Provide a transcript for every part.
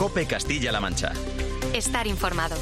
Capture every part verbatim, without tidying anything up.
COPE Castilla-La Mancha. Estar informado.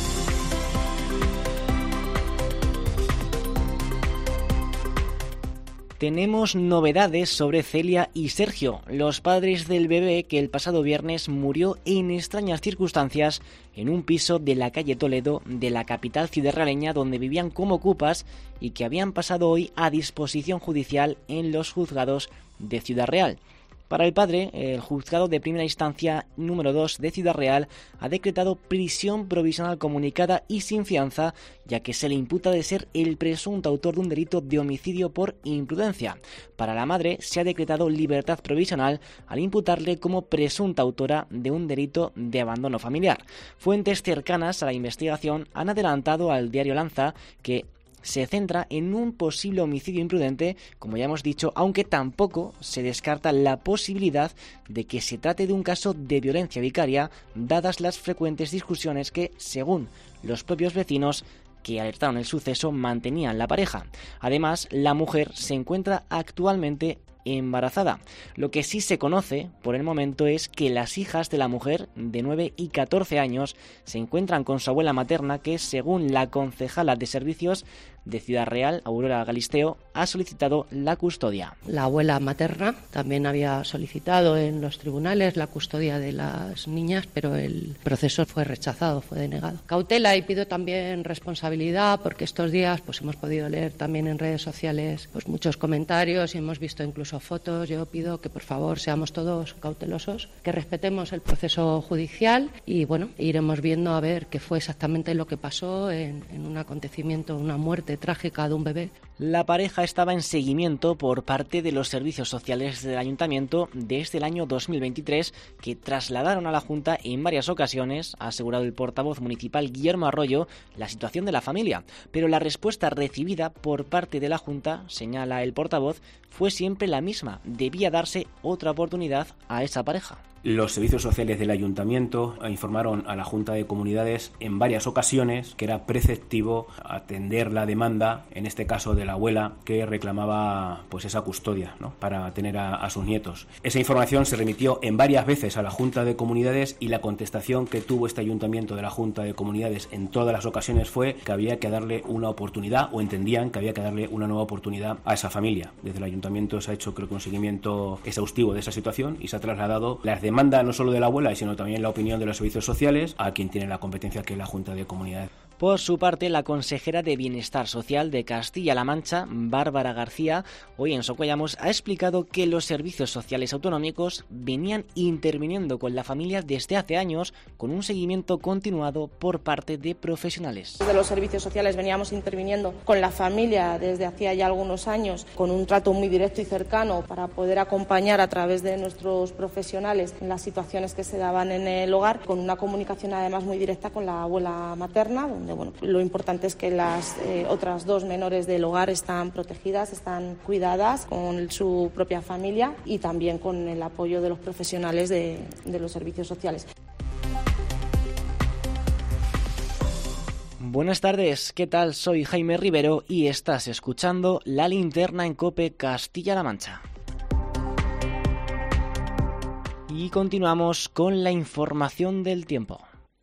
Tenemos novedades sobre Celia y Sergio, los padres del bebé que el pasado viernes murió en extrañas circunstancias en un piso de la calle Toledo de la capital ciudadraleña, donde vivían como ocupas y que habían pasado hoy a disposición judicial en los juzgados de Ciudad Real. Para el padre, el juzgado de primera instancia número dos de Ciudad Real ha decretado prisión provisional comunicada y sin fianza, ya que se le imputa de ser el presunto autor de un delito de homicidio por imprudencia. Para la madre se ha decretado libertad provisional al imputarle como presunta autora de un delito de abandono familiar. Fuentes cercanas a la investigación han adelantado al diario Lanza que se centra en un posible homicidio imprudente, como ya hemos dicho, aunque tampoco se descarta la posibilidad de que se trate de un caso de violencia vicaria, dadas las frecuentes discusiones que, según los propios vecinos que alertaron el suceso, mantenían la pareja. Además, la mujer se encuentra actualmente embarazada. Lo que sí se conoce por el momento es que las hijas de la mujer, de nueve y catorce años, se encuentran con su abuela materna, que, según la concejala de servicios de Ciudad Real, Aurora Galisteo, ha solicitado la custodia. La abuela materna también había solicitado en los tribunales la custodia de las niñas, pero el proceso fue rechazado, fue denegado. Cautela, y pido también responsabilidad, porque estos días pues hemos podido leer también en redes sociales pues muchos comentarios y hemos visto incluso fotos. Yo pido que por favor seamos todos cautelosos, que respetemos el proceso judicial y bueno, iremos viendo a ver qué fue exactamente lo que pasó en, en un acontecimiento, una muerte trágica de un bebé. La pareja estaba en seguimiento por parte de los servicios sociales del ayuntamiento desde el año dos mil veintitrés, que trasladaron a la Junta en varias ocasiones, ha asegurado el portavoz municipal Guillermo Arroyo, la situación de la familia. Pero la respuesta recibida por parte de la Junta, señala el portavoz, fue siempre la misma: debía darse otra oportunidad a esa pareja. Los servicios sociales del ayuntamiento informaron a la Junta de Comunidades en varias ocasiones que era preceptivo atender la demanda, en este caso de la abuela, que reclamaba pues esa custodia, ¿no?, para tener a, a sus nietos. Esa información se remitió en varias veces a la Junta de Comunidades y la contestación que tuvo este ayuntamiento de la Junta de Comunidades en todas las ocasiones fue que había que darle una oportunidad, o entendían que había que darle una nueva oportunidad a esa familia. Desde el ayuntamiento se ha hecho, creo que, un seguimiento exhaustivo de esa situación y se ha trasladado las demandas Demanda no solo de la abuela, sino también la opinión de los servicios sociales a quien tiene la competencia, que es la Junta de Comunidades. Por su parte, la consejera de Bienestar Social de Castilla-La Mancha, Bárbara García, hoy en Socuellamos ha explicado que los servicios sociales autonómicos venían interviniendo con la familia desde hace años, con un seguimiento continuado por parte de profesionales. Desde los servicios sociales veníamos interviniendo con la familia desde hacía ya algunos años, con un trato muy directo y cercano para poder acompañar a través de nuestros profesionales en las situaciones que se daban en el hogar, con una comunicación además muy directa con la abuela materna, donde bueno, lo importante es que las eh, otras dos menores del hogar están protegidas, están cuidadas con su propia familia y también con el apoyo de los profesionales de, de los servicios sociales. Buenas tardes, ¿qué tal? Soy Jaime Rivero y estás escuchando La Linterna en COPE Castilla-La Mancha. Y continuamos con la información del tiempo.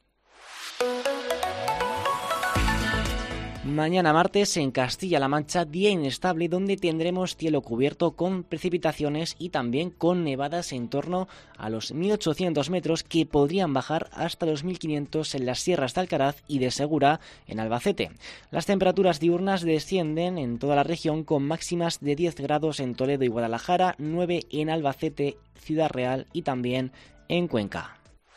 Mañana martes en Castilla-La Mancha, día inestable donde tendremos cielo cubierto con precipitaciones y también con nevadas en torno a los mil ochocientos metros, que podrían bajar hasta los mil quinientos en las sierras de Alcaraz y de Segura en Albacete. Las temperaturas diurnas descienden en toda la región, con máximas de diez grados en Toledo y Guadalajara, nueve en Albacete, Ciudad Real y también en Cuenca.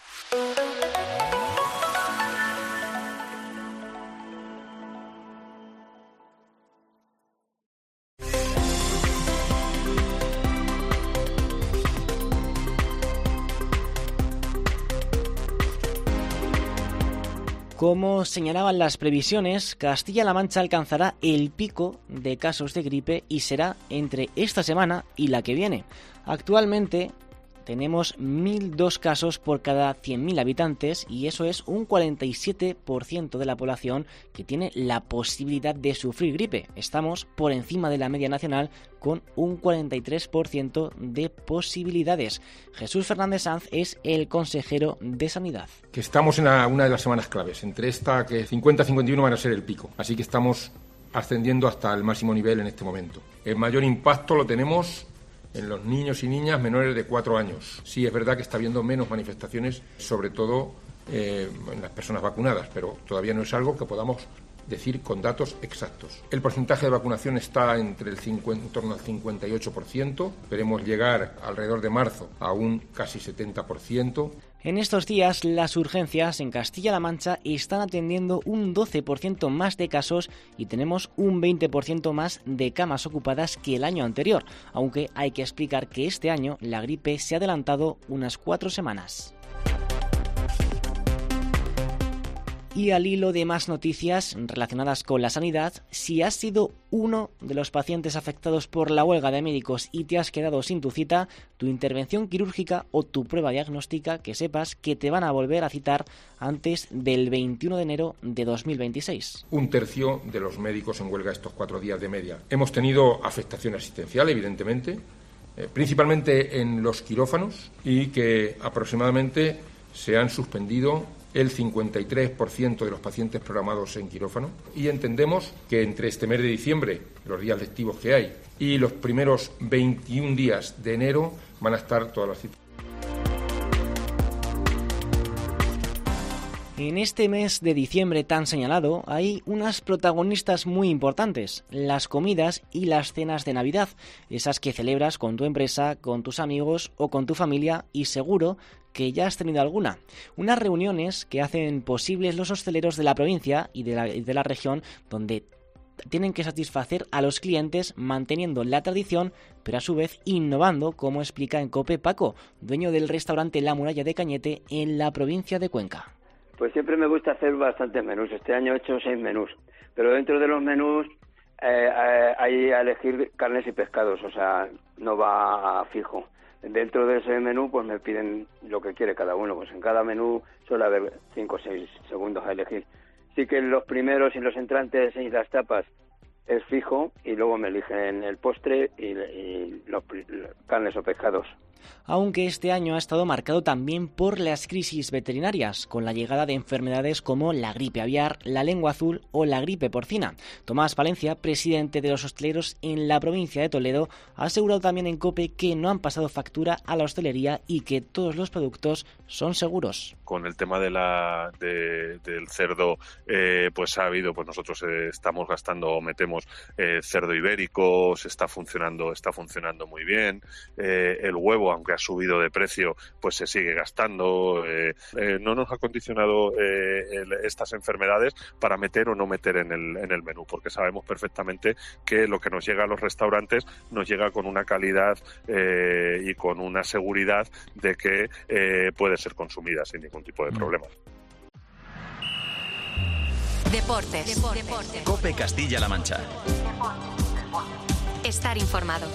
Como señalaban las previsiones, Castilla-La Mancha alcanzará el pico de casos de gripe y será entre esta semana y la que viene. Actualmente tenemos mil dos casos por cada cien mil habitantes y eso es un cuarenta y siete por ciento de la población que tiene la posibilidad de sufrir gripe. Estamos por encima de la media nacional con un cuarenta y tres por ciento de posibilidades. Jesús Fernández Sanz es el consejero de Sanidad. Que estamos en una de las semanas claves. Entre esta que cincuenta a cincuenta y uno van a ser el pico. Así que estamos ascendiendo hasta el máximo nivel en este momento. El mayor impacto lo tenemos en los niños y niñas menores de cuatro años. Sí, es verdad que está habiendo menos manifestaciones, sobre todo eh, en las personas vacunadas, pero todavía no es algo que podamos decir con datos exactos. El porcentaje de vacunación está entre el cincuenta, en torno al cincuenta y ocho por ciento. Esperemos llegar alrededor de marzo a un casi setenta por ciento. En estos días, las urgencias en Castilla-La Mancha están atendiendo un doce por ciento más de casos y tenemos un veinte por ciento más de camas ocupadas que el año anterior, aunque hay que explicar que este año la gripe se ha adelantado unas cuatro semanas. Y al hilo de más noticias relacionadas con la sanidad, si has sido uno de los pacientes afectados por la huelga de médicos y te has quedado sin tu cita, tu intervención quirúrgica o tu prueba diagnóstica, que sepas que te van a volver a citar antes del veintiuno de enero de dos mil veintiséis. Un tercio de los médicos en huelga estos cuatro días de media. Hemos tenido afectación asistencial, evidentemente, eh, principalmente en los quirófanos, y que aproximadamente se han suspendido el cincuenta y tres por ciento de los pacientes programados en quirófano, y entendemos que entre este mes de diciembre, los días lectivos que hay, y los primeros veintiún días de enero van a estar todas las citas. En este mes de diciembre tan señalado hay unas protagonistas muy importantes, las comidas y las cenas de Navidad, esas que celebras con tu empresa, con tus amigos o con tu familia, y seguro que ya has tenido alguna. Unas reuniones que hacen posibles los hosteleros de la provincia y de la, de la región, donde tienen que satisfacer a los clientes manteniendo la tradición, pero a su vez innovando, como explica en COPE Paco, dueño del restaurante La Muralla de Cañete en la provincia de Cuenca. Pues siempre me gusta hacer bastantes menús. Este año he hecho seis menús, pero dentro de los menús eh, eh, hay a elegir carnes y pescados, o sea, no va a fijo. Dentro de ese menú pues me piden lo que quiere cada uno, pues en cada menú suele haber cinco o seis segundos a elegir. Sí que los primeros y los entrantes y las tapas es fijo, y luego me eligen el postre y, y los, los carnes o pescados. Aunque este año ha estado marcado también por las crisis veterinarias, con la llegada de enfermedades como la gripe aviar, la lengua azul o la gripe porcina. Tomás Palencia, presidente de los hosteleros en la provincia de Toledo, ha asegurado también en COPE que no han pasado factura a la hostelería y que todos los productos son seguros. Con el tema de la de, del cerdo, eh, pues ha habido, pues nosotros eh, estamos gastando o metemos eh, cerdo ibérico, se está funcionando, está funcionando muy bien. Eh, el huevo, aunque ha subido de precio, pues se sigue gastando. Eh, eh, no nos ha condicionado eh, el, estas enfermedades para meter o no meter en el, en el menú, porque sabemos perfectamente que lo que nos llega a los restaurantes nos llega con una calidad eh, y con una seguridad de que eh, puede ser consumida sin ningún tipo de problemas. Deportes. Deportes. COPE Castilla-La Mancha. Estar informado.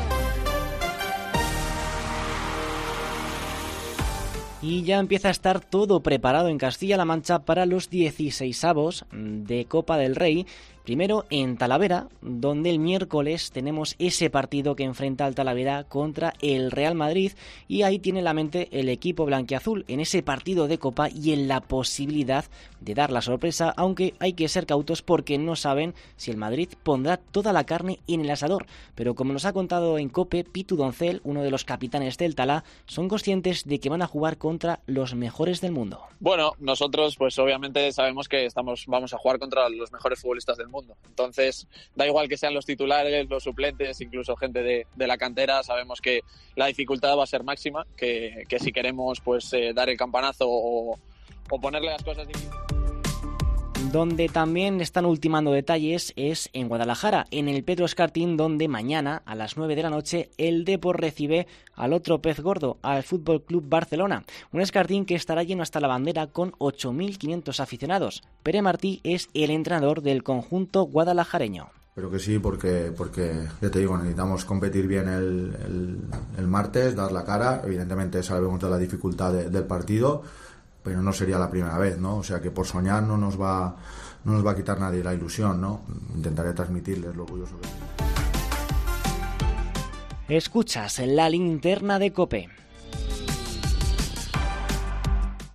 Y ya empieza a estar todo preparado en Castilla-La Mancha para los dieciseisavos de Copa del Rey. Primero en Talavera, donde el miércoles tenemos ese partido que enfrenta al Talavera contra el Real Madrid, y ahí tiene la mente el equipo blanquiazul en ese partido de Copa y en la posibilidad de dar la sorpresa, aunque hay que ser cautos porque no saben si el Madrid pondrá toda la carne en el asador. Pero como nos ha contado en COPE Pitu Doncel, uno de los capitanes del Talá, son conscientes de que van a jugar contra los mejores del mundo. Bueno, nosotros pues obviamente sabemos que estamos vamos a jugar contra los mejores futbolistas del mundo. Entonces, da igual que sean los titulares, los suplentes, incluso gente de, de la cantera, sabemos que la dificultad va a ser máxima, que, que si queremos pues eh, dar el campanazo o, o ponerle las cosas difíciles. Donde también están ultimando detalles es en Guadalajara, en el Pedro Escartín, donde mañana a las nueve de la noche el Depor recibe al otro pez gordo, al F C Barcelona. Un Escartín que estará lleno hasta la bandera con ocho mil quinientos aficionados. Pere Martí es el entrenador del conjunto guadalajareño. Espero que sí, porque, porque ya te digo, necesitamos competir bien el, el, el martes, dar la cara. Evidentemente sabemos de la dificultad de, del partido, pero no sería la primera vez, ¿no? O sea que por soñar no nos va, no nos va a quitar nadie la ilusión, ¿no? Intentaré transmitirles lo orgulloso que soy. Escuchas la linterna de COPE.